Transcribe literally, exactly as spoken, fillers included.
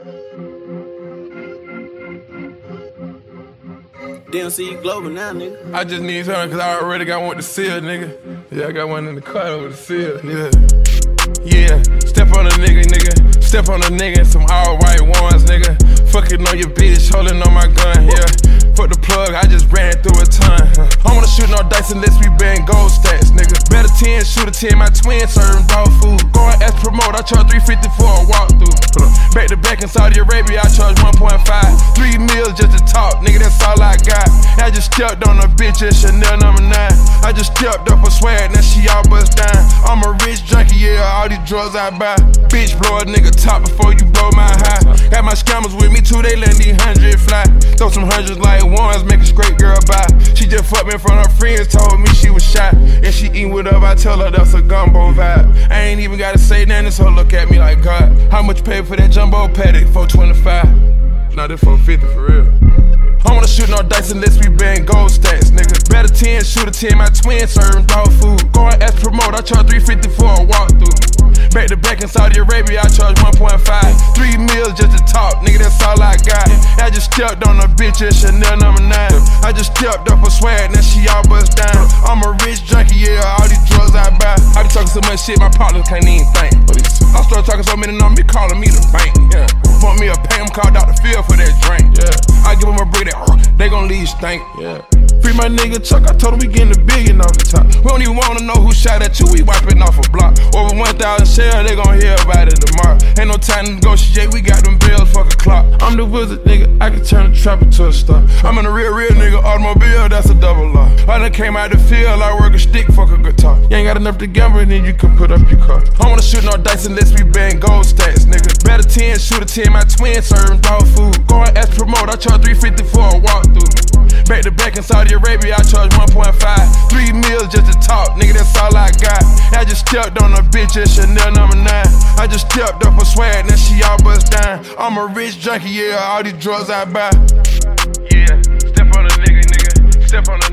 D M C Global now, nigga. I just need something cause I already got one to seal, nigga. Yeah, I got one in the car with the seal, yeah. Yeah, step on a nigga, nigga. Step on a nigga in some all white ones, nigga. Fucking on your bitch, holding on my gun, yeah. Put the plug, I just ran through a ton. I wanna shoot no dice unless we bang gold stats, nigga. Bet a ten, shoot a ten, my twin serving dog food. Going as promote, I charge three fifty for a walkthrough. Back to back in Saudi Arabia, I charge one point five. Three meals just to talk, nigga, that's all I got. I just stepped on a bitch at Chanel number nine. I just stepped up for swag, now she all bust down. I'm a rich junkie, yeah, all these drugs I buy. Bitch, blow a nigga top before you blow my high. Got my scammers with me too, they let these hundred fly. Throw some hundreds like ones, make a straight girl buy. She just fucked me in front of her friends, told me she was shy. And she eatin' with her, I tell her that's a gumbo vibe. I ain't even gotta say nothing, so look at me like God. How much pay for that jumbo paddock? four twenty-five. Nah, this four fifty for real. I wanna shoot no dice unless we bang gold stacks, nigga. Bet a ten, shoot a ten, my twin serving dog food. Going as promote, I charge three fifty for a walkthrough. Back to back in Saudi Arabia, I charge one point five. Three meals just to talk, nigga, that's all I got. I just stepped on a bitch at Chanel number nine. I just stepped up for swag, now she all bust down. I'm a rich junkie, yeah, all these drugs I buy. I be talking so much shit, my partners can't even think. I start talking so many numbers, calling me the bank, yeah. Want me a pay, I'm called Doctor Phil for that drink, yeah. I give them a break, that, they gon' leave stink, yeah. Free my nigga Chuck, I told him we getting a billion off the top. We don't even wanna know who shot at you, we wiping off a block. Over one thousand shells, they gon' hear about it tomorrow. Ain't no time to negotiate, we got them bills, fuck a clock. I'm the wizard, nigga, I can turn the trap into a star. I'm in a real, real nigga, automobile, that's a double law. I done came out the field, I work a stick, fuck a guitar. You ain't got enough to gamble, then you can put up your car. I wanna shoot no dice unless we bang gold stacks, nigga. Bet a ten, shoot a ten, my twin serving dog food. Going as promote, I charge three fifty for a walkthrough. Back to back in Saudi Arabia, I charge one point five. Three meals just to talk, nigga, that's all I got. I just stepped on a bitch at Chanel number nine. I just stepped up for swag, now she all bust down. I'm a rich junkie, yeah, all these drugs I buy. Yeah, step on a nigga, nigga, step on a